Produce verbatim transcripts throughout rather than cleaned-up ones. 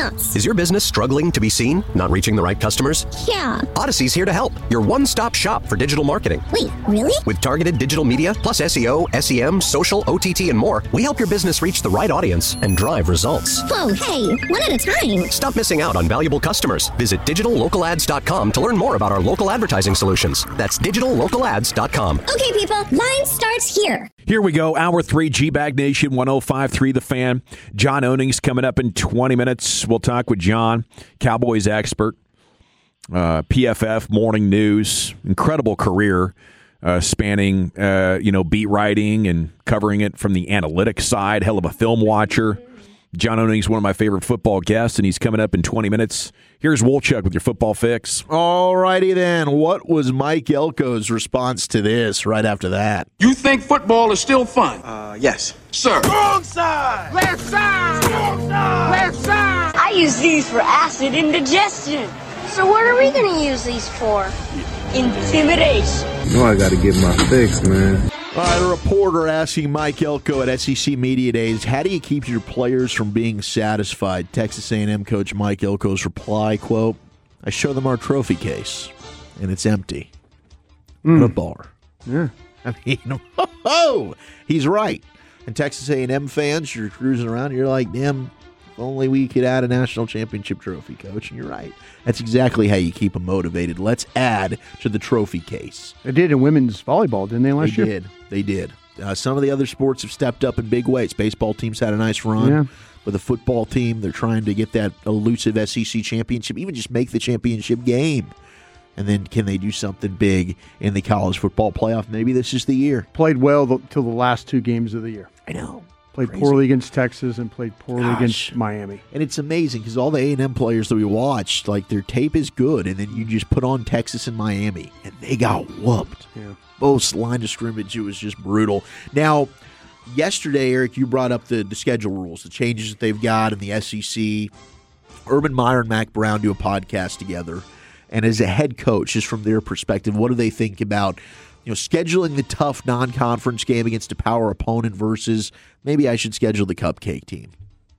nuts. Is your business struggling to be seen? Not reaching the right customers? Yeah. Odyssey's here to help. Your one-stop shop for digital marketing. Wait, really? With targeted digital media, plus S E O, S E M, social, O T T, and more, we help your business reach the right audience and drive results. Whoa, hey, one at a time. Stop missing out on valuable customers. Visit digital local ads dot com to learn more about our local advertising solutions. That's digital local ads dot com. Okay, people, line starts here. Here we go. Hour three, G-Bag Nation, one oh five point three The Fan. John Onings coming up in twenty minutes. We'll talk with John, Cowboys expert, uh, P F F, Morning News. Incredible career uh, spanning, uh, you know, beat writing and covering it from the analytics side. Hell of a film watcher. John Onings, one of my favorite football guests, and he's coming up in twenty minutes. Here's Wolchuk with your football fix. All righty then. What was Mike Elko's response to this right after that? You think football is still fun? Uh, yes. Sir. Wrong side! Left side! Wrong side! Left side! I use these for acid indigestion. So what are we going to use these for? Intimidation. You know I got to get my fix, man. All right, a reporter asking Mike Elko at S E C Media Days, how do you keep your players from being satisfied? Texas A and M coach Mike Elko's reply, quote, I show them our trophy case, and it's empty. Mm. What a bar. Yeah. I mean, oh, he's right. And Texas A and M fans, you're cruising around, you're like, damn, if only we could add a national championship trophy, coach. And you're right. That's exactly how you keep them motivated. Let's add to the trophy case. They did in women's volleyball, didn't they, last they year? They did. They did. Uh, some of the other sports have stepped up in big ways. Baseball teams had a nice run. Yeah. With the football team, they're trying to get that elusive S E C championship, even just make the championship game. And then can they do something big in the college football playoff? Maybe this is the year. Played well the, till the last two games of the year. I know. Played Crazy. poorly against Texas and played poorly Gosh. against Miami. And it's amazing because all the A and M players that we watched, like their tape is good, and then you just put on Texas and Miami, and they got whooped. Yeah. Both line of scrimmage, it was just brutal. Now, yesterday, Eric, you brought up the, the schedule rules, the changes that they've got in the S E C. Urban Meyer and Mac Brown do a podcast together. And as a head coach, just from their perspective, what do they think about, you know, scheduling the tough non-conference game against a power opponent versus maybe I should schedule the cupcake team?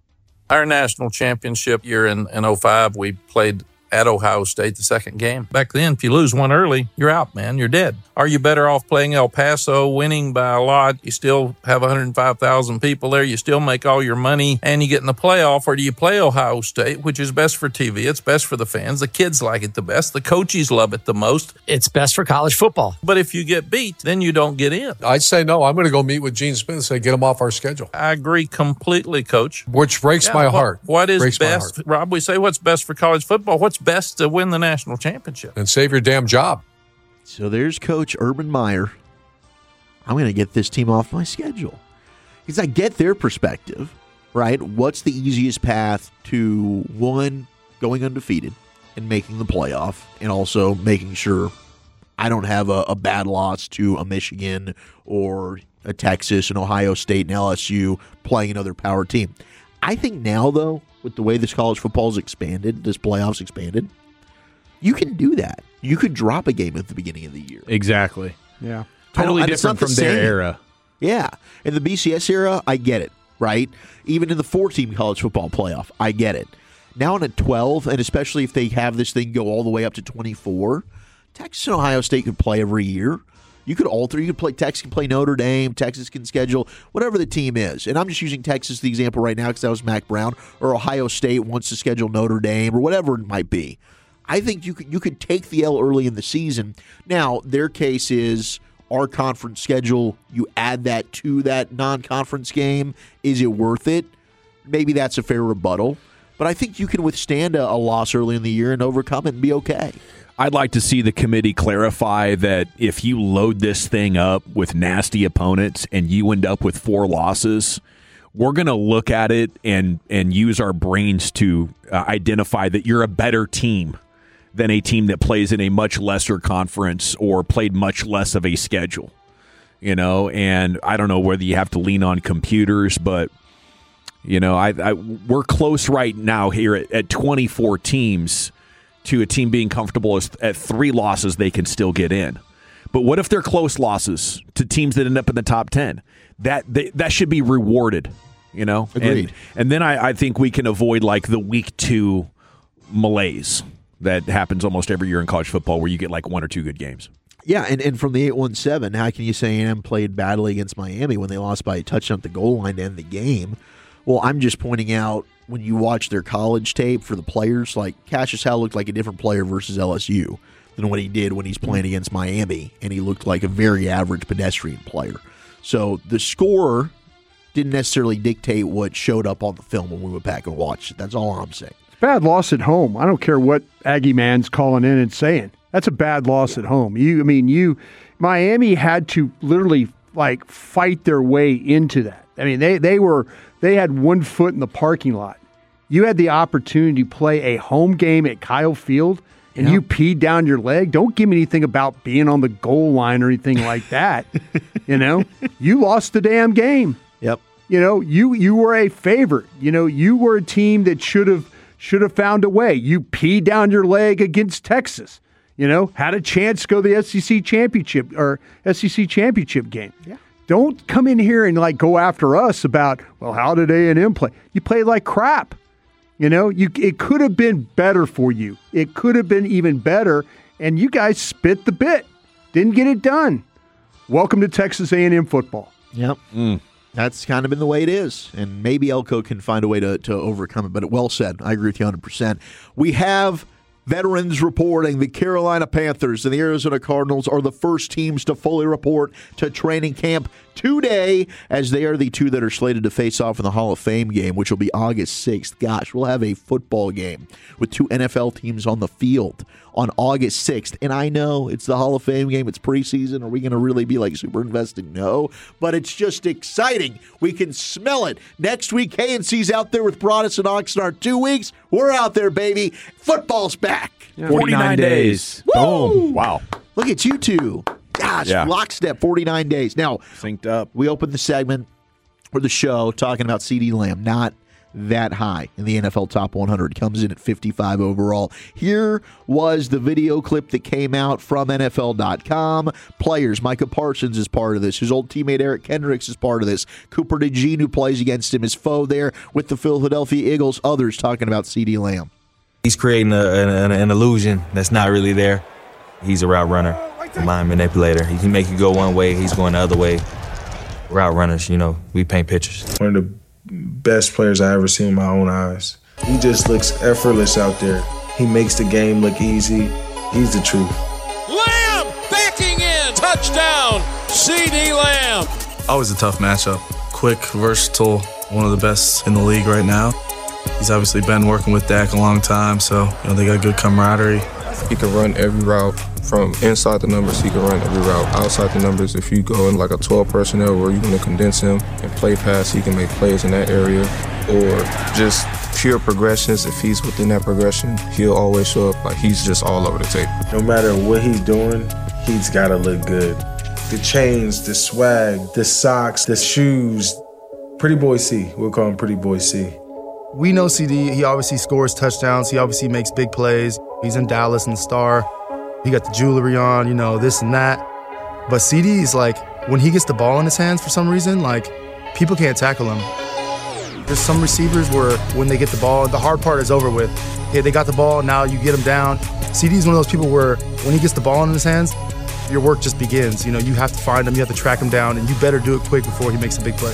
Our national championship year in, in oh five, we played at Ohio State the second game. Back then, if you lose one early, you're out, man. You're dead. Are you better off playing El Paso, winning by a lot? You still have one hundred five thousand people there. You still make all your money, and you get in the playoff. Or do you play Ohio State, which is best for T V? It's best for the fans. The kids like it the best. The coaches love it the most. It's best for college football. But if you get beat, then you don't get in. I'd say no. I'm going to go meet with Gene Smith and say, get him off our schedule. I agree completely, Coach. Which breaks yeah, my what, heart. What is breaks best? Rob, we say what's best for college football. What's best to win the national championship? And save your damn job. So there's Coach Urban Meyer. I'm going to get this team off my schedule. Because I get their perspective, right? What's the easiest path to, one, going undefeated and making the playoff, and also making sure I don't have a, a bad loss to a Michigan or a Texas, an Ohio State, and L S U playing another power team. I think now, though, with the way this college football's expanded, this playoff's expanded, you can do that. You could drop a game at the beginning of the year. Exactly. Yeah. Totally different from their era. Yeah. In the B C S era, I get it, right? Even in the four-team college football playoff, I get it. Now in a twelve, and especially if they have this thing go all the way up to twenty-four, Texas and Ohio State could play every year. You could alter. You could play. Texas can play Notre Dame. Texas can schedule whatever the team is. And I'm just using Texas as the example right now because that was Mac Brown. Or Ohio State wants to schedule Notre Dame or whatever it might be. I think you could you could take the L early in the season. Now, their case is our conference schedule. You add that to that non-conference game. Is it worth it? Maybe that's a fair rebuttal. But I think you can withstand a, a loss early in the year and overcome it and be okay. I'd like to see the committee clarify that if you load this thing up with nasty opponents and you end up with four losses, we're going to look at it and, and use our brains to uh, identify that you're a better team than a team that plays in a much lesser conference or played much less of a schedule. You know, and I don't know whether you have to lean on computers, but, you know, I, I we're close right now here at, at twenty-four teams to a team being comfortable as, at three losses they can still get in. But what if they're close losses to teams that end up in the top ten? That they, that should be rewarded. You know, Agreed. And, and then I, I think we can avoid like the week two malaise that happens almost every year in college football, where you get like one or two good games. Yeah, and, and from the eight one seven, how can you say A and M played badly against Miami when they lost by a touchdown at the goal line to end the game? Well, I'm just pointing out when you watch their college tape for the players, like Cassius Howell looked like a different player versus L S U than what he did when he's playing against Miami, and he looked like a very average pedestrian player. So the score didn't necessarily dictate what showed up on the film when we went back and watched it. That's all I'm saying. Bad loss at home. I don't care what Aggie man's calling in and saying. That's a bad loss at home. You, I mean, you, Miami had to literally like fight their way into that. I mean, they they were they had one foot in the parking lot. You had the opportunity to play a home game at Kyle Field, and yeah. you peed down your leg. Don't give me anything about being on the goal line or anything like that. You know, you lost the damn game. Yep. You know, you you were a favorite. You know, you were a team that should have should have found a way. You peed down your leg against Texas. You know, had a chance to go to the S E C championship or S E C championship game. Yeah. Don't come in here and like go after us about, well, how did A and M play? You played like crap. You know, you it could have been better for you. It could have been even better, and you guys spit the bit. Didn't get it done. Welcome to Texas A and M football. Yep. Mm. That's kind of been the way it is, and maybe Elko can find a way to, to overcome it, but well said. I agree with you one hundred percent. We have veterans reporting the Carolina Panthers and the Arizona Cardinals are the first teams to fully report to training camp today, as they are the two that are slated to face off in the Hall of Fame game, which will be August sixth. Gosh, we'll have a football game with two N F L teams on the field on August sixth. And I know it's the Hall of Fame game. It's preseason. Are we going to really be like super invested? No. But it's just exciting. We can smell it. Next week, K and C's out there with Broadus and Oxnard. Two weeks, we're out there, baby. Football's back. Yeah. forty-nine days. Boom. Wow. Look at you two. Gosh, yeah. Lockstep, forty-nine days. Now, synced up. We opened the segment or the show talking about CeeDee Lamb. Not that high in the N F L Top one hundred. Comes in at fifty-five overall. Here was the video clip that came out from N F L dot com. Players, Micah Parsons is part of this. His old teammate Eric Kendricks is part of this. Cooper DeJean, who plays against him, his foe there with the Philadelphia Eagles. Others talking about CeeDee Lamb. He's creating a, an, an illusion that's not really there. He's a route runner, a mind manipulator. He can make you go one way, he's going the other way. Route runners, you know, we paint pictures. One of the best players I ever seen with my own eyes. He just looks effortless out there. He makes the game look easy. He's the truth. Lamb backing in. Touchdown, CeeDee Lamb. Always a tough matchup. Quick, versatile, one of the best in the league right now. He's obviously been working with Dak a long time, so you know they got good camaraderie. He can run every route. From inside the numbers, he can run every route. Outside the numbers, if you go in like a twelve personnel where you're going to condense him and play pass, he can make plays in that area. Or just pure progressions, if he's within that progression, he'll always show up like he's just all over the tape. No matter what he's doing, he's got to look good. The chains, the swag, the socks, the shoes. Pretty Boy C. We'll call him Pretty Boy C. We know CeeDee, he obviously scores touchdowns. He obviously makes big plays. He's in Dallas and the Star. He got the jewelry on, you know, this and that. But CeeDee is like, when he gets the ball in his hands for some reason, like, people can't tackle him. There's some receivers where when they get the ball, the hard part is over with. Hey, they got the ball, now you get him down. CeeDee is one of those people where when he gets the ball in his hands, your work just begins. You know, you have to find him, you have to track him down, and you better do it quick before he makes a big play.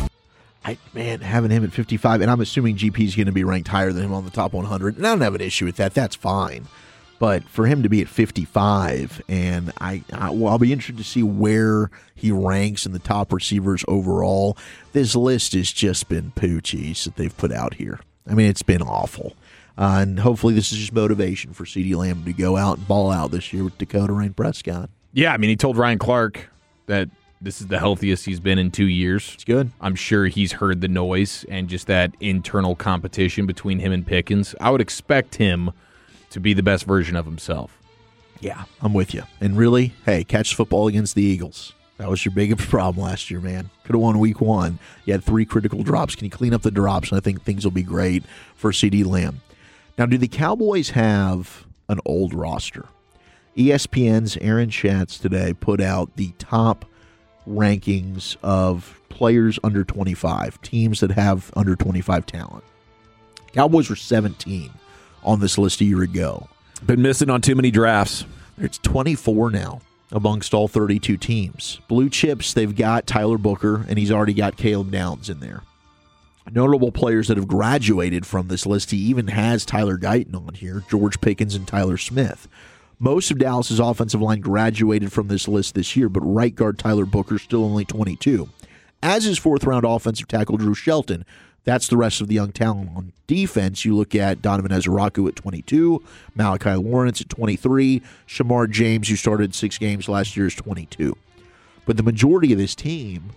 I, man, having him at fifty-five, and I'm assuming G P is going to be ranked higher than him on the top one hundred, and I don't have an issue with that. That's fine. But for him to be at fifty-five, and I, I well, I'll be interested to see where he ranks in the top receivers overall. This list has just been poo cheese that they've put out here. I mean, it's been awful. Uh, and hopefully this is just motivation for CeeDee Lamb to go out and ball out this year with Dakota Rain Prescott. Yeah, I mean, he told Ryan Clark that this is the healthiest he's been in two years. It's good. I'm sure he's heard the noise and just that internal competition between him and Pickens. I would expect him to be the best version of himself. Yeah, I'm with you. And really, hey, catch football against the Eagles. That was your biggest problem last year, man. Could have won week one. You had three critical drops. Can you clean up the drops? And I think things will be great for CeeDee Lamb. Now, do the Cowboys have an old roster? E S P N's Aaron Schatz today put out the top rankings of players under twenty-five, teams that have under twenty-five talent. Cowboys were seventeen on this list a year ago. Been missing on too many drafts. It's twenty-four now amongst all thirty-two teams. Blue chips, they've got Tyler Booker, and he's already got Caleb Downs in there. Notable players that have graduated from this list, he even has Tyler Guyton on here, George Pickens and Tyler Smith. Most of Dallas's offensive line graduated from this list this year, but right guard Tyler Booker still only twenty-two. As is fourth-round offensive tackle Drew Shelton. That's the rest of the young talent. On defense, you look at Donovan Ezeraku at twenty-two, Malachi Lawrence at twenty-three, Shamar James, who started six games last year, is twenty-two. But the majority of this team,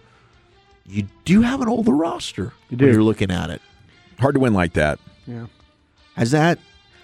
you do have an older roster you do. when you're looking at it. Hard to win like that. Yeah. Has that...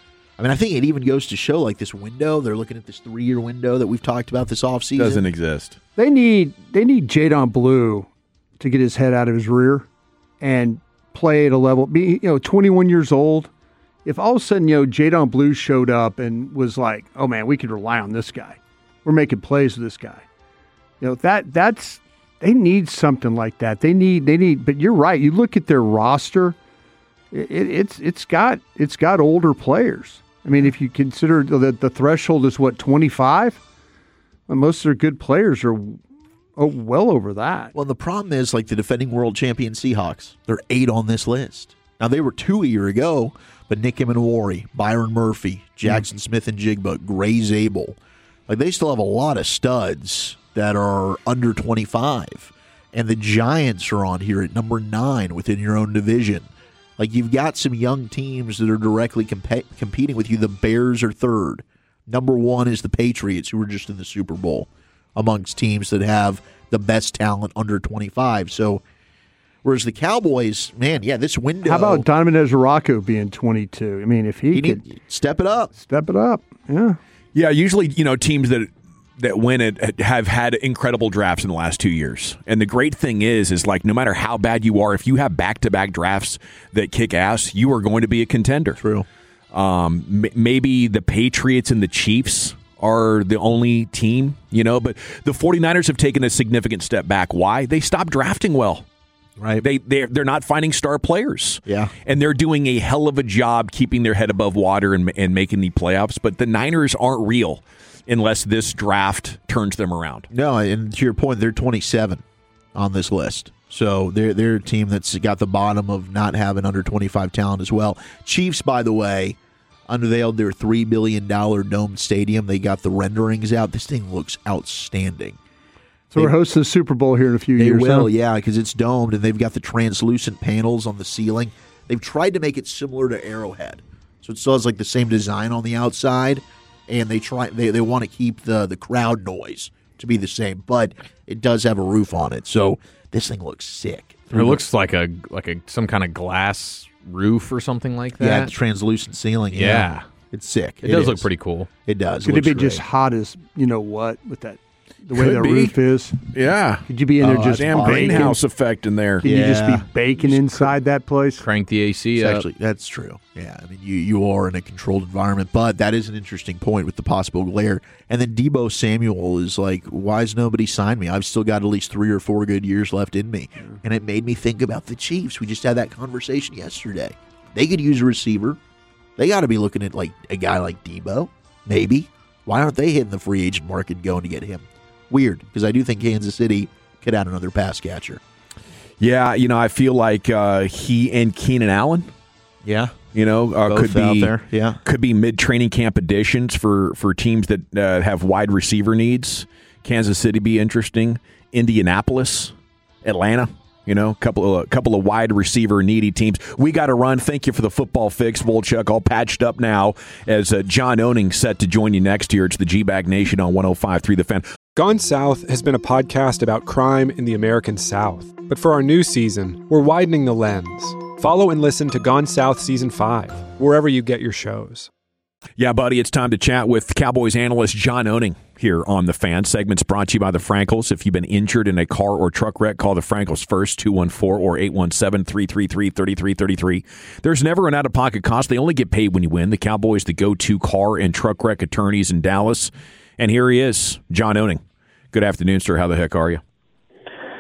I mean, I think it even goes to show, like, this window, they're looking at this three-year window that we've talked about this offseason. Doesn't exist. They need they need Jadon Blue to get his head out of his rear and play at a level, be, you know, twenty-one years old. If all of a sudden, you know, Jadon Blue showed up and was like, oh, man, we could rely on this guy. We're making plays with this guy. You know, that that's, they need something like that. They need, they need, but you're right. You look at their roster, it, it's it's got it's got older players. I mean, if you consider that the threshold is, what, twenty-five? Well, most of their good players are oh, well over that. Well, the problem is, like, the defending world champion Seahawks, they're eight on this list. Now, they were two a year ago, but Nick Emenwari, Byron Murphy, Jackson mm. Smith and Jigba, Gray Zabel, like, they still have a lot of studs that are under twenty-five. And the Giants are on here at number nine within your own division. Like, you've got some young teams that are directly comp- competing with you. The Bears are third. Number one is the Patriots, who were just in the Super Bowl, amongst teams that have the best talent under twenty-five. So, whereas the Cowboys, man, yeah, this window. How about Donovan Ezeraku being twenty-two? I mean, if he, he could need, step it up. Step it up, yeah. Yeah, usually, you know, teams that that win it have had incredible drafts in the last two years. And the great thing is, is like, no matter how bad you are, if you have back-to-back drafts that kick ass, you are going to be a contender. True. Um, m- maybe the Patriots and the Chiefs are the only team, you know, but the 49ers have taken a significant step back. Why? They stopped drafting well. Right. They, they're, they're not finding star players. Yeah. And they're doing a hell of a job keeping their head above water and, and making the playoffs. But the Niners aren't real unless this draft turns them around. No, and to your point, they're twenty-seven on this list. So they're, they're a team that's got the bottom of not having under twenty-five talent as well. Chiefs, by the way, unveiled their three billion dollars domed stadium. They got the renderings out. This thing looks outstanding. So they, we're hosting the Super Bowl here in a few they years. They will, huh? yeah, because it's domed, and they've got the translucent panels on the ceiling. They've tried to make it similar to Arrowhead. So it still has like the same design on the outside, and they try they, they want to keep the, the crowd noise to be the same, but it does have a roof on it. So this thing looks sick. It looks like a like a some kind of glass roof or something like that. Yeah, the translucent ceiling. Yeah, yeah. It's sick. It, it does is. look pretty cool. It does. Could it, it be great. just hot as you know what with that? The way Could that be. roof is. Yeah. Could you be in there Oh, just damn baking? greenhouse effect in there. Can Yeah. you just be baking inside that place? Crank the A C It's up. actually, that's true. Yeah, I mean, you, you are in a controlled environment, but that is an interesting point with the possible glare. And then Deebo Samuel is like, why has nobody signed me? I've still got at least three or four good years left in me. Yeah. And it made me think about the Chiefs. We just had that conversation yesterday. They could use a receiver. They got to be looking at like a guy like Deebo, maybe. Why aren't they hitting the free agent market going to get him? Weird, because I do think Kansas City could add another pass catcher. Yeah, you know, I feel like uh, he and Keenan Allen, yeah, you know, uh, Both could be out there. Yeah, could be mid training camp additions for for teams that uh, have wide receiver needs. Kansas City be interesting. Indianapolis, Atlanta. You know, a couple of, a couple of wide receiver needy teams. We got to run. Thank you for the football fix, Volchuk. All patched up now as uh, John Owning set to join you next year. It's the G-Bag Nation on one oh five point three The Fan. Gone South has been a podcast about crime in the American South. But for our new season, we're widening the lens. Follow and listen to Gone South Season five, wherever you get your shows. Yeah, buddy, it's time to chat with Cowboys analyst John Owning here on The Fan. Segment's brought to you by the Frankels. If you've been injured in a car or truck wreck, call the Frankels first, two one four or eight one seven, three three three, three three three three. There's never an out-of-pocket cost. They only get paid when you win. The Cowboys, the go-to car and truck wreck attorneys in Dallas. And here he is, John Owning. Good afternoon, sir. How the heck are you?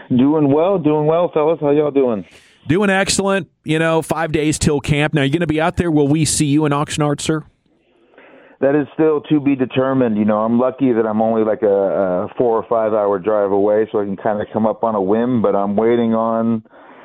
Doing well, doing well, fellas. How y'all doing? Doing excellent. You know, five days till camp. Now, you're going to be out there. Will we see you in Oxnard, sir? That is still to be determined. You know, I'm lucky that I'm only like a, a four or five hour drive away, so I can kind of come up on a whim, but I'm waiting on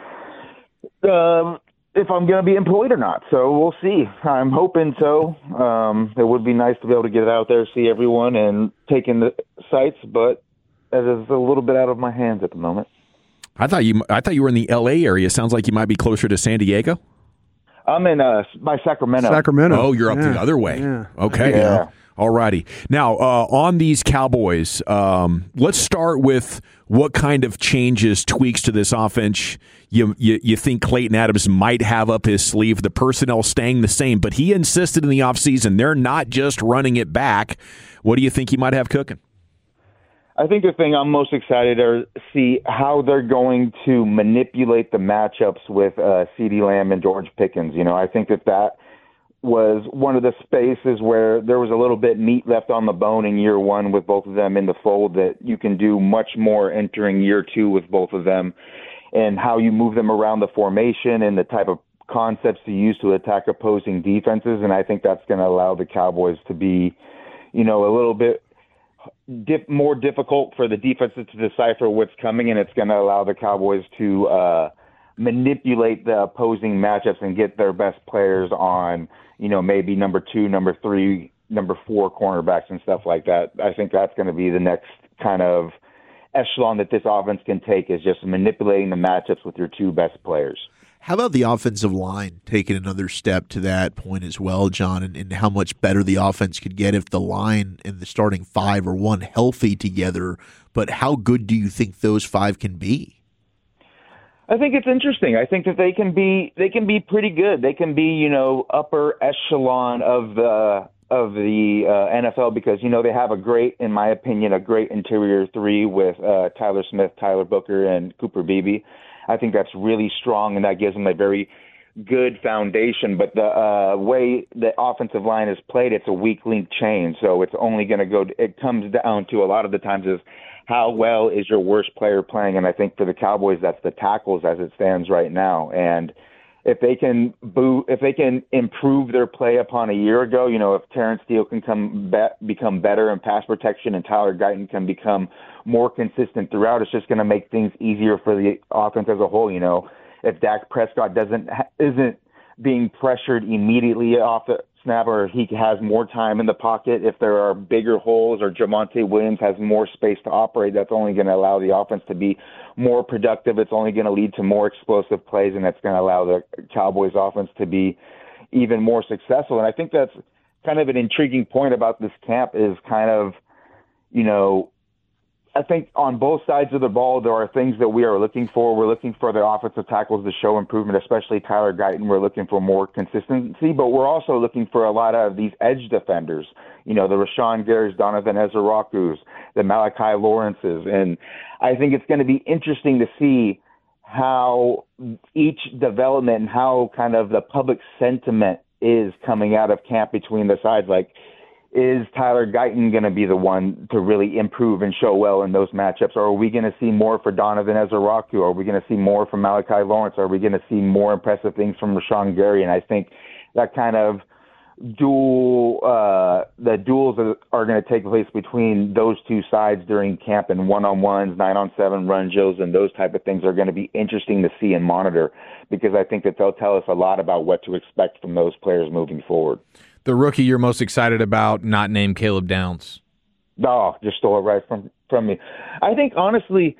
um, if I'm going to be employed or not. So we'll see. I'm hoping so. Um, it would be nice to be able to get out there, see everyone, and take in the sights, but that is a little bit out of my hands at the moment. I thought you I thought you were in the L A area. Sounds like you might be closer to San Diego. I'm in uh, by Sacramento. Sacramento. Oh, you're up yeah. the other way. Yeah. Okay. Yeah. All righty. Now, uh, on these Cowboys, um, let's start with what kind of changes, tweaks to this offense you, you you think Clayton Adams might have up his sleeve. The personnel staying the same, but he insisted in the offseason they're not just running it back. What do you think he might have cooking? I think the thing I'm most excited to see how they're going to manipulate the matchups with uh, CeeDee Lamb and George Pickens. You know, I think that that was one of the spaces where there was a little bit meat left on the bone in year one with both of them in the fold that you can do much more entering year two with both of them, and how you move them around the formation and the type of concepts to use to attack opposing defenses. And I think that's going to allow the Cowboys to be, you know, a little bit Dip, more difficult for the defenses to decipher what's coming, and it's going to allow the Cowboys to uh, manipulate the opposing matchups and get their best players on, you know, maybe number two, number three, number four cornerbacks and stuff like that. I think that's going to be the next kind of echelon that this offense can take, is just manipulating the matchups with your two best players. How about the offensive line taking another step to that point as well, John, and, and how much better the offense could get if the line and the starting five are one healthy together, but how good do you think those five can be? I think it's interesting. I think that they can be they can be pretty good. They can be, you know, upper echelon of the of the uh, N F L because, you know, they have a great, in my opinion, a great interior three with uh, Tyler Smith, Tyler Booker, and Cooper Beebe. I think that's really strong, and that gives them a very good foundation. But the uh, way the offensive line is played, it's a weak link chain. So it's only going to go – it comes down to a lot of the times is how well is your worst player playing. And I think for the Cowboys, that's the tackles as it stands right now. And if they can boo, if they can improve their play upon a year ago, you know, if Terrence Steele can come be- become better in pass protection and Tyler Guyton can become more consistent throughout, it's just going to make things easier for the offense as a whole. You know, if Dak Prescott doesn't isn't being pressured immediately off the snap, or he has more time in the pocket, if there are bigger holes, or Javonte Williams has more space to operate, that's only going to allow the offense to be more productive. It's only going to lead to more explosive plays, and that's going to allow the Cowboys offense to be even more successful. And I think that's kind of an intriguing point about this camp is kind of, you know, I think on both sides of the ball, there are things that we are looking for. We're looking for their offensive tackles to show improvement, especially Tyler Guyton. We're looking for more consistency, but we're also looking for a lot of these edge defenders, you know, the Rashawn Gary's, Donovan Ezraku's, the Malachi Lawrence's. And I think it's going to be interesting to see how each development and how kind of the public sentiment is coming out of camp between the sides. Like, is Tyler Guyton going to be the one to really improve and show well in those matchups? Or are we going to see more for Donovan Ezraku? Are we going to see more from Malachi Lawrence? Are we going to see more impressive things from Rashawn Gary? And I think that kind of duel, uh, the duels are, are going to take place between those two sides during camp, and one-on-ones, nine-on-seven run drills, and those type of things are going to be interesting to see and monitor, because I think that they'll tell us a lot about what to expect from those players moving forward. The rookie you're most excited about, not named Caleb Downs. Oh, just stole it right from, from me. I think, honestly,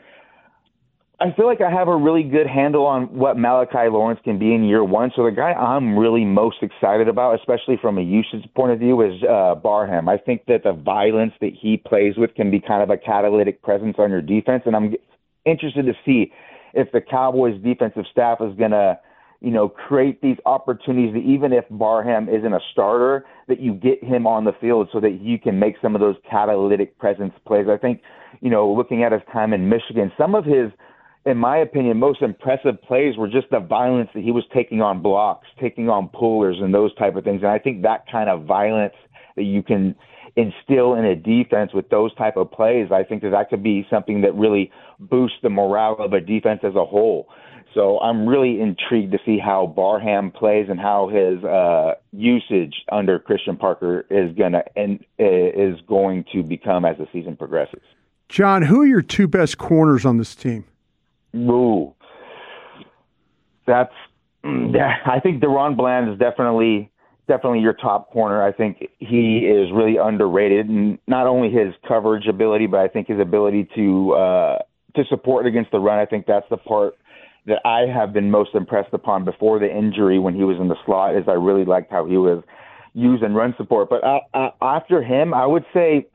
I feel like I have a really good handle on what Malachi Lawrence can be in year one. So the guy I'm really most excited about, especially from a usage point of view, is uh, Barham. I think that the violence that he plays with can be kind of a catalytic presence on your defense, and I'm interested to see if the Cowboys' defensive staff is going to, you know, create these opportunities that even if Barham isn't a starter, that you get him on the field so that you can make some of those catalytic presence plays. I think, you know, looking at his time in Michigan, some of his, in my opinion, most impressive plays were just the violence that he was taking on blocks, taking on pullers and those type of things. And I think that kind of violence that you can instill in a defense with those type of plays, I think that that could be something that really boosts the morale of a defense as a whole. So I'm really intrigued to see how Barham plays and how his uh, usage under Christian Parker is gonna and is going to become as the season progresses. John, who are your two best corners on this team? Ooh, that's. I think Deron Bland is definitely definitely your top corner. I think he is really underrated, and not only his coverage ability, but I think his ability to uh, to support against the run. I think that's the part that I have been most impressed upon before the injury when he was in the slot, is I really liked how he was used in run support. But uh, uh, after him, I would say,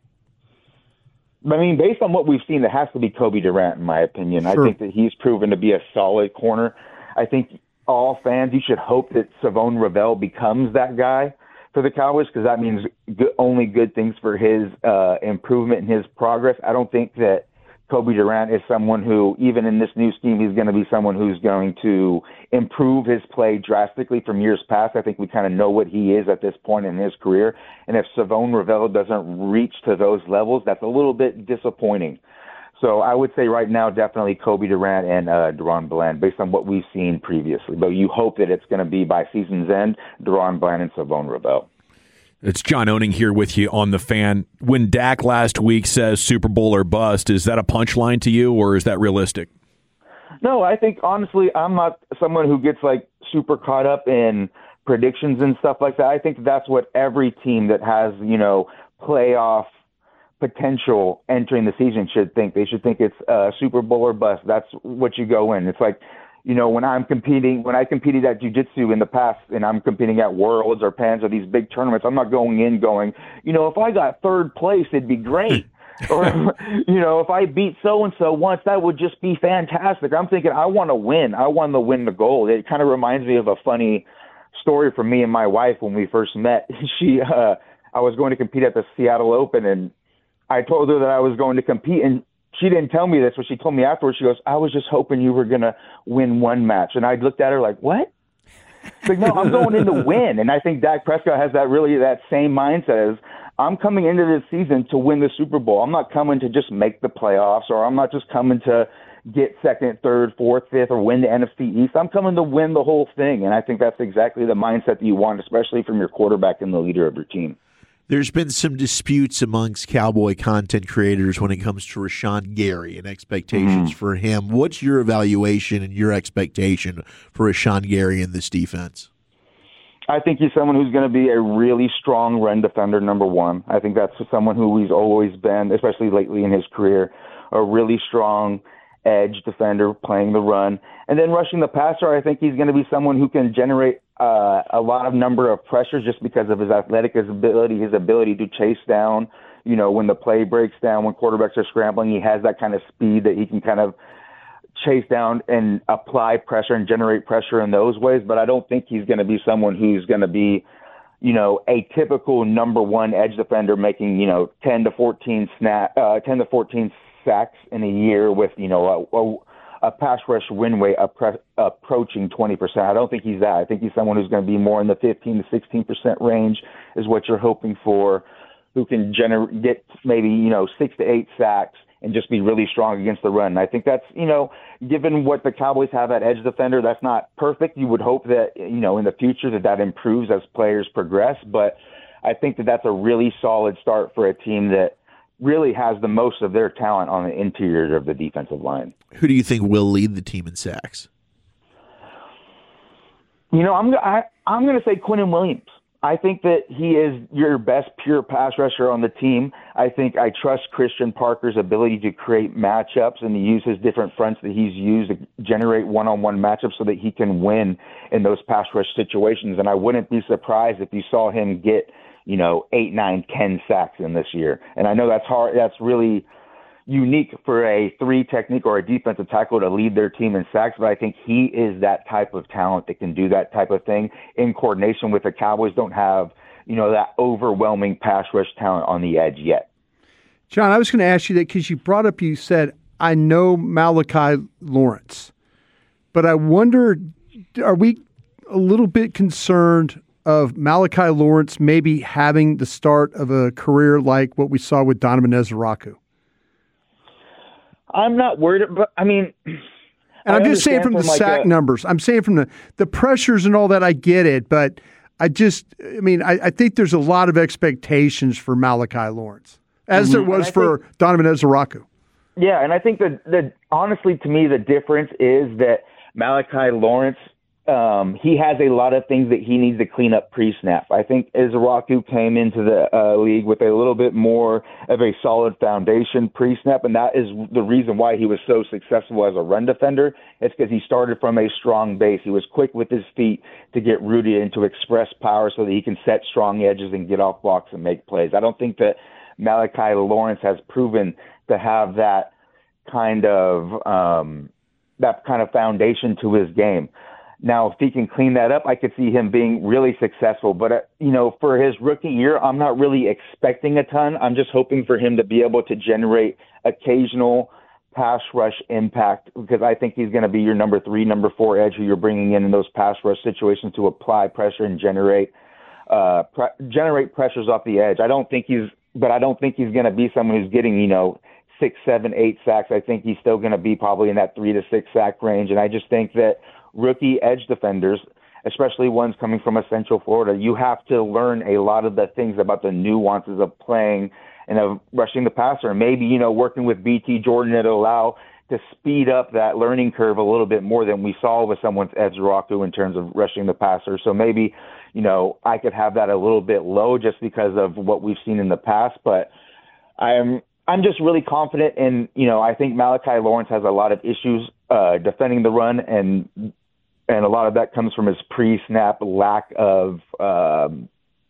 I mean, based on what we've seen, it has to be Kobe Durant, in my opinion. Sure. I think that he's proven to be a solid corner. I think all fans, you should hope that Savon Ravel becomes that guy for the Cowboys, because that means good, only good things for his uh, improvement and his progress. I don't think that Kobe Durant is someone who, even in this new scheme, he's going to be someone who's going to improve his play drastically from years past. I think we kind of know what he is at this point in his career. And if Savon Ravel doesn't reach to those levels, that's a little bit disappointing. So I would say right now, definitely Kobe Durant and uh, Deron Bland, based on what we've seen previously. But you hope that it's going to be, by season's end, Deron Bland and Savon Ravel. It's John Owning here with you on The Fan. When Dak last week says Super Bowl or bust, is that a punchline to you, or is that realistic? No, I think, honestly, I'm not someone who gets, like, super caught up in predictions and stuff like that. I think that's what every team that has, you know, playoff potential entering the season should think. They should think it's uh, Super Bowl or bust. That's what you go in. It's like, you know, when I'm competing, when I competed at jiu-jitsu in the past and I'm competing at Worlds or Pans or these big tournaments, I'm not going in going, you know, if I got third place, it'd be great. Or, you know, if I beat so-and-so once, that would just be fantastic. I'm thinking, I want to win. I want to win the gold. It kind of reminds me of a funny story from me and my wife when we first met. She, uh, I was going to compete at the Seattle Open, and I told her that I was going to compete, and she didn't tell me this, but she told me afterwards. She goes, I was just hoping you were going to win one match. And I looked at her like, what? It's like, no, I'm going in to win. And I think Dak Prescott has that really that same mindset as, I'm coming into this season to win the Super Bowl. I'm not coming to just make the playoffs, or I'm not just coming to get second, third, fourth, fifth, or win the N F C East. I'm coming to win the whole thing. And I think that's exactly the mindset that you want, especially from your quarterback and the leader of your team. There's been some disputes amongst Cowboy content creators when it comes to Rashawn Gary and expectations mm. for him. What's your evaluation and your expectation for Rashawn Gary in this defense? I think he's someone who's going to be a really strong run defender, number one. I think that's someone who he's always been, especially lately in his career, a really strong edge defender playing the run. And then rushing the passer, I think he's going to be someone who can generate uh, a lot of number of pressures just because of his athletic ability, his ability to chase down, you know, when the play breaks down, when quarterbacks are scrambling, he has that kind of speed that he can kind of chase down and apply pressure and generate pressure in those ways. But I don't think he's going to be someone who's going to be, you know, a typical number one edge defender making, you know, ten to fourteen snap, uh, ten to fourteen sacks in a year with, you know, a, a a pass rush win rate appre- approaching twenty percent. I don't think he's that. I think he's someone who's going to be more in the fifteen to sixteen percent range is what you're hoping for, who can gener- get maybe, you know, six to eight sacks and just be really strong against the run. And I think that's, you know, given what the Cowboys have at edge defender, that's not perfect. You would hope that, you know, in the future that that improves as players progress. But I think that that's a really solid start for a team that really has the most of their talent on the interior of the defensive line. Who do you think will lead the team in sacks? You know, I'm I, I'm going to say Quinnen Williams. I think that he is your best pure pass rusher on the team. I think I trust Christian Parker's ability to create matchups and to use his different fronts that he's used to generate one-on-one matchups so that he can win in those pass rush situations. And I wouldn't be surprised if you saw him get, you know, eight, nine, ten sacks in this year. And I know that's hard. That's really unique for a three technique or a defensive tackle to lead their team in sacks, but I think he is that type of talent that can do that type of thing in coordination with the Cowboys. Don't have, you know, that overwhelming pass rush talent on the edge yet. John, I was going to ask you that because you brought up, you said, I know Malachi Lawrence, but I wonder, are we a little bit concerned of Malachi Lawrence maybe having the start of a career like what we saw with Donovan Ezraku? I'm not worried, but I mean, and I'm just saying from the like sack a, numbers. I'm saying from the, the pressures and all that, I get it, but I just, I mean, I, I think there's a lot of expectations for Malachi Lawrence, as mm-hmm. there was for think, Donovan Ezraku. Yeah, and I think that, that honestly, to me, the difference is that Malachi Lawrence, um, he has a lot of things that he needs to clean up pre-snap. I think Ezraku came into the uh, league with a little bit more of a solid foundation pre-snap, and that is the reason why he was so successful as a run defender. It's because he started from a strong base. He was quick with his feet to get rooted and to express power so that he can set strong edges and get off blocks and make plays. I don't think that Malachi Lawrence has proven to have that kind of um, that kind of foundation to his game. Now, if he can clean that up, I could see him being really successful. But, uh, you know, for his rookie year, I'm not really expecting a ton. I'm just hoping for him to be able to generate occasional pass rush impact, because I think he's going to be your number three, number four edge who you're bringing in in those pass rush situations to apply pressure and generate uh, pre- generate pressures off the edge. I don't think he's, but I don't think he's going to be someone who's getting, you know, six, seven, eight sacks. I think he's still going to be probably in that three to six sack range. And I just think that rookie edge defenders, especially ones coming from a Central Florida, you have to learn a lot of the things about the nuances of playing and of rushing the passer. And maybe, you know, working with B T Jordan, it'll allow to speed up that learning curve a little bit more than we saw with someone's Ezraku in terms of rushing the passer. So maybe, you know, I could have that a little bit low just because of what we've seen in the past. But I am I'm just really confident in, you know, I think Malachi Lawrence has a lot of issues uh, defending the run, and and a lot of that comes from his pre-snap lack of, um,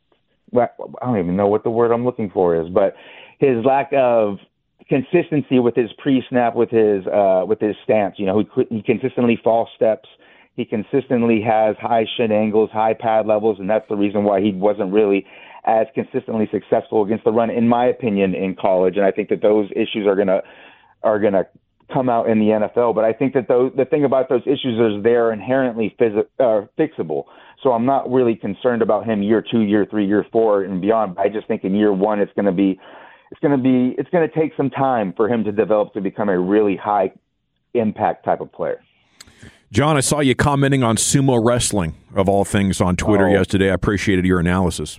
I don't even know what the word I'm looking for is, but his lack of consistency with his pre-snap, with his uh, with his stance. You know, he, he consistently false steps. He consistently has high shin angles, high pad levels, and that's the reason why he wasn't really as consistently successful against the run, in my opinion, in college. And I think that those issues are gonna are gonna come out in the N F L. But I think that those, the thing about those issues is they're inherently phys- uh, fixable. So I'm not really concerned about him year two, year three, year four, and beyond. I just think in year one, it's going to be, it's going to be, it's going to take some time for him to develop to become a really high impact type of player. John, I saw you commenting on sumo wrestling, of all things, on Twitter oh. yesterday. I appreciated your analysis.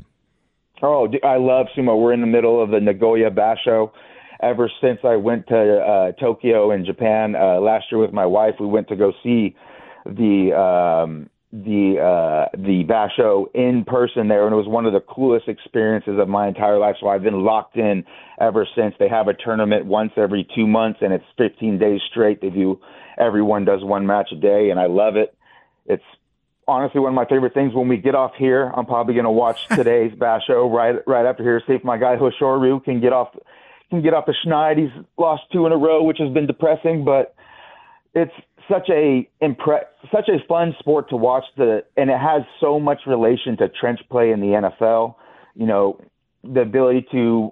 Oh, I love sumo. We're in the middle of the Nagoya Basho. Ever since I went to uh, Tokyo in Japan uh, last year with my wife, we went to go see the um, the uh, the Basho in person there, and it was one of the coolest experiences of my entire life. So I've been locked in ever since. They have a tournament once every two months, and it's fifteen days straight. They do everyone does one match a day, and I love it. It's honestly one of my favorite things. When we get off here, I'm probably going to watch today's Basho right right after here, see if my guy Hoshoru can get off. can get off the schneid. He's lost two in a row, which has been depressing, but it's such a impre- such a fun sport to watch, the, and it has so much relation to trench play in the N F L. You know, the ability to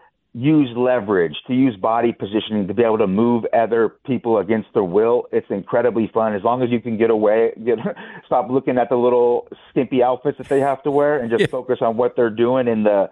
use leverage, to use body positioning, to be able to move other people against their will. It's incredibly fun. As long as you can get away, get stop looking at the little skimpy outfits that they have to wear and just yeah. focus on what they're doing in the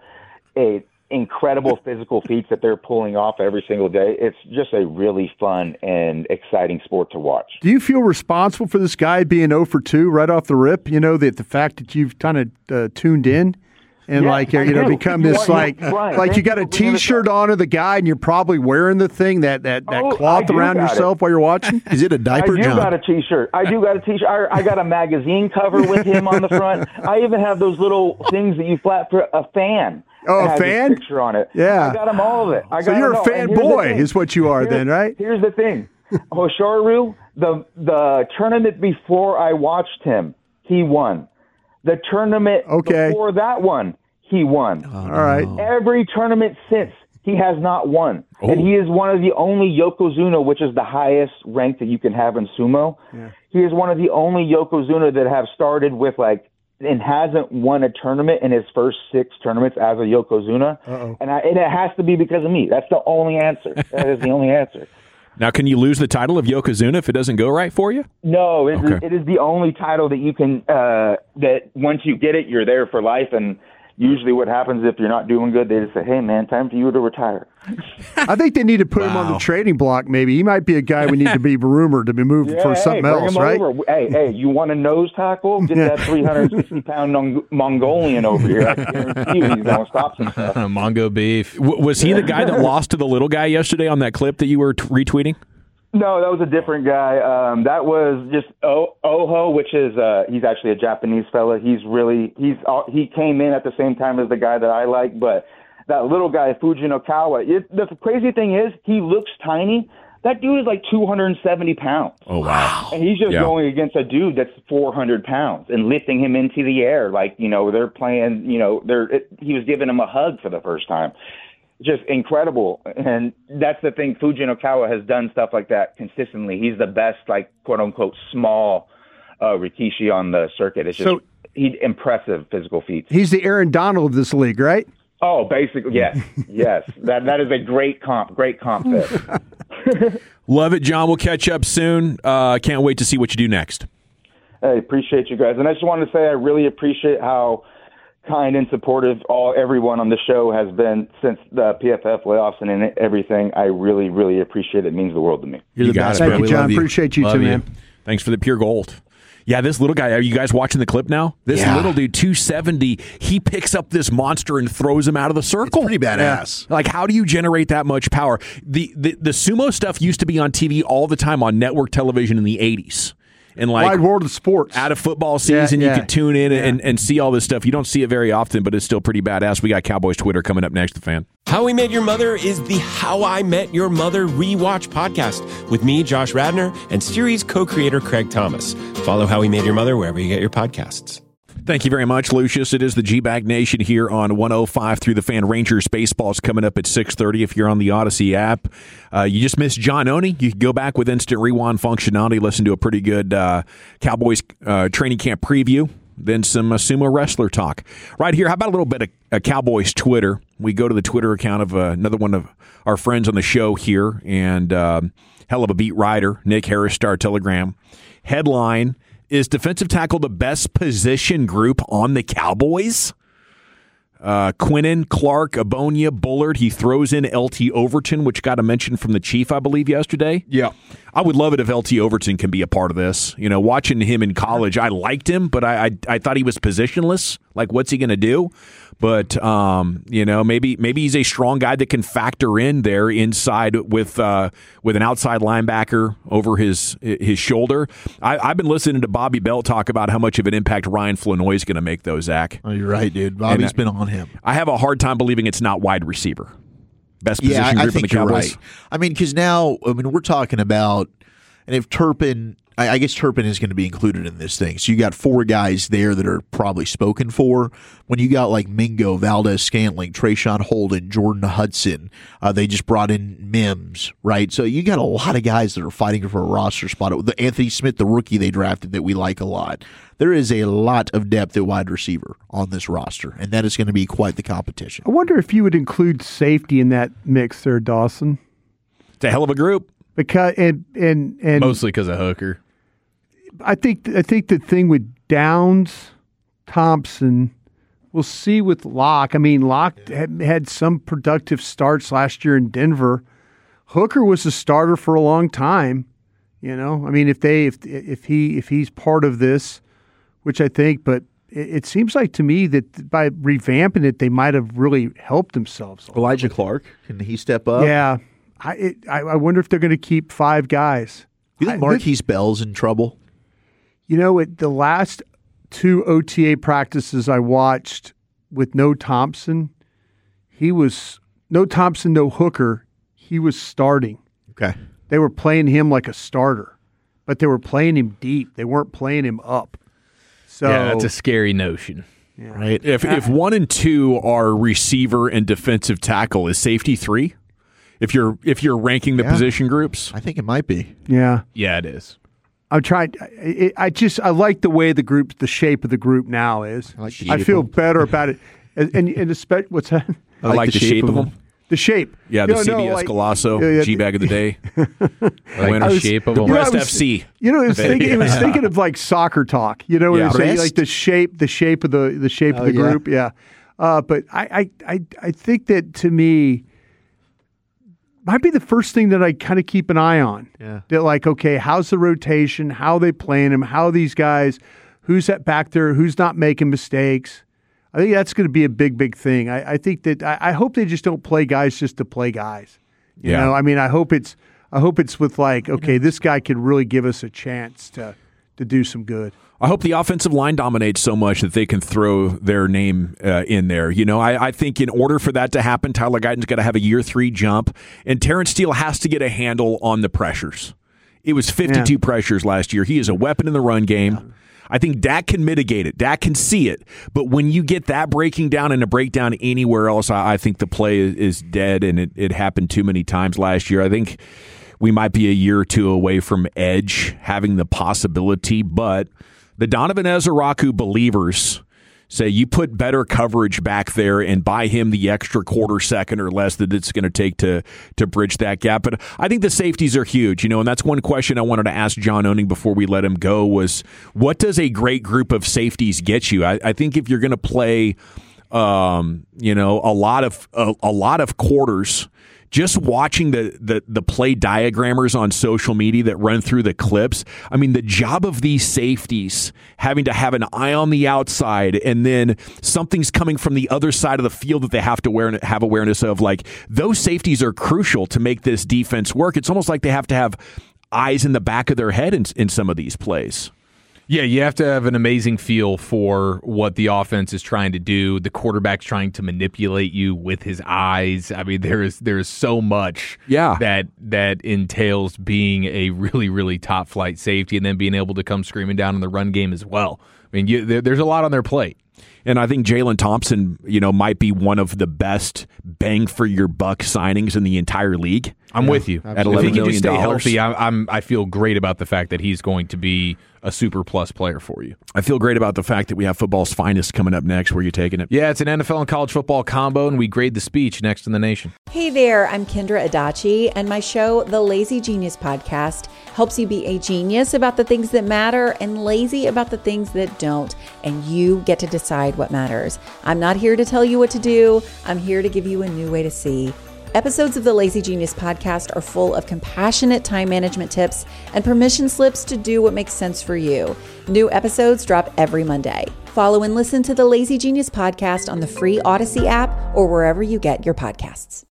a incredible physical feats that they're pulling off every single day. It's just a really fun and exciting sport to watch. Do you feel responsible for this guy being oh for two right off the rip? You know, that the fact that you've kind of uh, tuned in and yeah, like, you know, become this like, Brian, like you got a T-shirt on of the guy and you're probably wearing the thing, that, that, that oh, cloth around yourself it. while you're watching? Is it a diaper, I do John? got a T-shirt. I do got a T-shirt. I, I got a magazine cover with him on the front. I even have those little things that you flap for a fan. Oh, a fan? Picture on it. Yeah. I got them all of it. I got so you're a fanboy is what you are here's, then, right? Here's the thing. Hoshoru, the the tournament before I watched him, he won. The tournament okay. before that one, he won. Oh, all right. Every tournament since, he has not won. Oh. And he is one of the only Yokozuna, which is the highest rank that you can have in sumo. Yeah. He is one of the only Yokozuna that have started with like, and hasn't won a tournament in his first six tournaments as a Yokozuna. Uh-oh. And, I, and it has to be because of me. That's the only answer. That is the only answer. Now, can you lose the title of Yokozuna if it doesn't go right for you? No, it, Okay. it is the only title that you can, uh, that once you get it, you're there for life. And usually what happens if you're not doing good, they just say, hey, man, time for you to retire. I think they need to put him on the trading block. Maybe he might be a guy we need to be rumored to be moved Yeah, for hey, something bring else, him right? over. Hey, hey, you want a nose tackle? Get that three hundred sixty pound Mong- Mongolian over here. I guarantee you he's going to stop some stuff. Mongo beef. W- was he the guy that lost to the little guy yesterday on that clip that you were t- retweeting? No, that was a different guy. Um, that was just o- Oho, which is uh, he's actually a Japanese fella. He's really he's uh, he came in at the same time as the guy that I like, but that little guy Fujin Okawa. It, the crazy thing is he looks tiny. That dude is like two hundred seventy pounds. Oh wow! And he's just Yeah. going against a dude that's four hundred pounds and lifting him into the air like you know they're playing. You know they're it, he was giving him a hug for the first time. Just incredible. And that's the thing. Fujin Okawa has done stuff like that consistently. He's the best, like, quote unquote, small uh, Rikishi on the circuit. It's just So- he, impressive physical feats. He's the Aaron Donald of this league, right? Oh, basically, yes. yes. That That is a great comp, great comp fit. Love it, John. We'll catch up soon. Uh, can't wait to see what you do next. I appreciate you guys. And I just wanted to say I really appreciate how kind and supportive all everyone on the show has been since the P F F layoffs and in everything. I really, really appreciate it. It means the world to me. You're the best, Thank bro. you, We John. love you. Appreciate you Love too, you. man. Thanks for the pure gold. Yeah, this little guy, are you guys watching the clip now? This Yeah. little dude, two seventy, he picks up this monster and throws him out of the circle. It's pretty badass. Yeah. Like, how do you generate that much power? The, the the sumo stuff used to be on T V all the time on network television in the eighties. And like Wide world of sports. out of football season, Yeah, yeah. you could tune in and, and see all this stuff. You don't see it very often, but it's still pretty badass. We got Cowboys Twitter coming up next, the fan. How We Met Your Mother is the How I Met Your Mother rewatch podcast with me, Josh Radner, and series co-creator Craig Thomas. Follow How We Met Your Mother wherever you get your podcasts. Thank you very much, Lucius. It is the G-Bag Nation here on one oh five through the fan. Rangers baseball's coming up at six thirty if you're on the Odyssey app. Uh, you just missed John Oney. You can go back with instant rewind functionality, listen to a pretty good uh, Cowboys uh, training camp preview, then some uh, sumo wrestler talk. Right here, how about a little bit of uh, Cowboys Twitter? We go to the Twitter account of uh, another one of our friends on the show here, and um, hell of a beat writer, Nick Harris, Star Telegram. Headline, is defensive tackle the best position group on the Cowboys? Uh, Quinnen, Clark, Abonia, Bullard. He throws in L T Overton, which got a mention from the Chief, I believe, yesterday. Yeah. I would love it if L T Overton can be a part of this. You know, watching him in college, I liked him, but I I, I thought he was positionless. Like, what's he going to do? But, um, you know, maybe maybe he's a strong guy that can factor in there inside with uh, with an outside linebacker over his his shoulder. I, I've been listening to Bobby Bell talk about how much of an impact Ryan Flournoy is going to make, though, Zach. Oh, you're right, dude. Bobby's And, uh, been on him. I have a hard time believing it's not wide receiver. Best position Yeah, I, I group in the think you're Cowboys. right. I mean, because now, I mean, we're talking about, and if Turpin, I, I guess Turpin is going to be included in this thing. So you got four guys there that are probably spoken for. When you got like Mingo, Valdez Scantling, Trayshawn Holden, Jordan Hudson, uh, they just brought in Mims, right? So you got a lot of guys that are fighting for a roster spot. The Anthony Smith, the rookie they drafted that we like a lot. There is a lot of depth at wide receiver on this roster, and that is going to be quite the competition. I wonder if you would include safety in that mix there, Dawson. It's a hell of a group. Because and and and Mostly because of Hooker. I think I think the thing with Downs, Thompson, we'll see with Locke. I mean, Locke had, had some productive starts last year in Denver. Hooker was a starter for a long time. You know, I mean, if they if if he if he's part of this, which I think, but it, it seems like to me that by revamping it, they might have really helped themselves. Elijah Clark, can he step up? Yeah, I it, I, I wonder if they're going to keep five guys. You think I- Marquise Bell's in trouble? You know, at the last two O T A practices I watched with no Thompson, he was no Thompson, no Hooker. He was starting. Okay. They were playing him like a starter, but they were playing him deep. They weren't playing him up. So yeah, that's a scary notion. Right. If if one and two are receiver and defensive tackle, is safety three? If you're if you're ranking the Yeah. position groups, I think it might be. yeah. Yeah, it is. I'm trying. I, I just I like the way the group, the shape of the group now is. I like the I shape feel of 'em. better about it, and and, and especially what's that? I like, the, shape, of them. The shape. Yeah, the You know, C B S no, like- Golasso, Yeah, yeah, G-Bag of the day. Like I the was- shape of the a You know, I Breast was- F C. You know, it was thinking, it was Yeah. thinking of like soccer talk. You know, it Yeah. was saying, Breast? like the shape, the shape of the the shape Oh, of the yeah. group. Yeah, uh, but I, I, I, I think that to me might be the first thing that I kind of keep an eye on. Yeah. That like, okay, how's the rotation? How they playing them? How these guys? Who's that back there? Who's not making mistakes? I think that's going to be a big, big thing. I, I think that I, I hope they just don't play guys just to play guys. You Yeah. know, I mean, I hope it's I hope it's with like, okay, this guy could really give us a chance to to do some good. I hope the offensive line dominates so much that they can throw their name uh, in there. You know, I, I think in order for that to happen, Tyler Guyton's got to have a year three jump, and Terrence Steele has to get a handle on the pressures. It was fifty-two Yeah. pressures last year. He is a weapon in the run game. I think Dak can mitigate it. Dak can see it. But when you get that breaking down and a breakdown anywhere else, I, I think the play is, is dead, and it, it happened too many times last year. I think we might be a year or two away from edge having the possibility, but the Donovan Ezeraku believers say you put better coverage back there and buy him the extra quarter second or less that it's going to take to to bridge that gap. But I think the safeties are huge, you know, and that's one question I wanted to ask John Owning before we let him go was, what does a great group of safeties get you? I, I think if you're going to play, um, you know, a lot of a, a lot of quarters, just watching the, the the play diagrammers on social media that run through the clips, I mean, the job of these safeties having to have an eye on the outside and then something's coming from the other side of the field that they have to wear, have awareness of, like, those safeties are crucial to make this defense work. It's almost like they have to have eyes in the back of their head in, in some of these plays. Yeah, you have to have an amazing feel for what the offense is trying to do. The quarterback's trying to manipulate you with his eyes. I mean, there is there is so much yeah. that that entails being a really, really top flight safety and then being able to come screaming down in the run game as well. I mean, you, there, there's a lot on their plate. And I think Jalen Thompson, you know, might be one of the best bang for your buck signings in the entire league. I'm yeah, with you. At eleven if he can million just stay dollars. healthy, I, I'm I feel great about the fact that he's going to be a super plus player for you. I feel great about the fact that we have football's finest coming up next. Where are you taking it? Yeah, it's an N F L and college football combo, and we grade the speech next in the nation. Hey there, I'm Kendra Adachi, and my show, The Lazy Genius Podcast, helps you be a genius about the things that matter and lazy about the things that don't, and you get to decide what matters. I'm not here to tell you what to do. I'm here to give you a new way to see. Episodes of the Lazy Genius Podcast are full of compassionate time management tips and permission slips to do what makes sense for you. New episodes drop every Monday. Follow and listen to the Lazy Genius Podcast on the free Odyssey app or wherever you get your podcasts.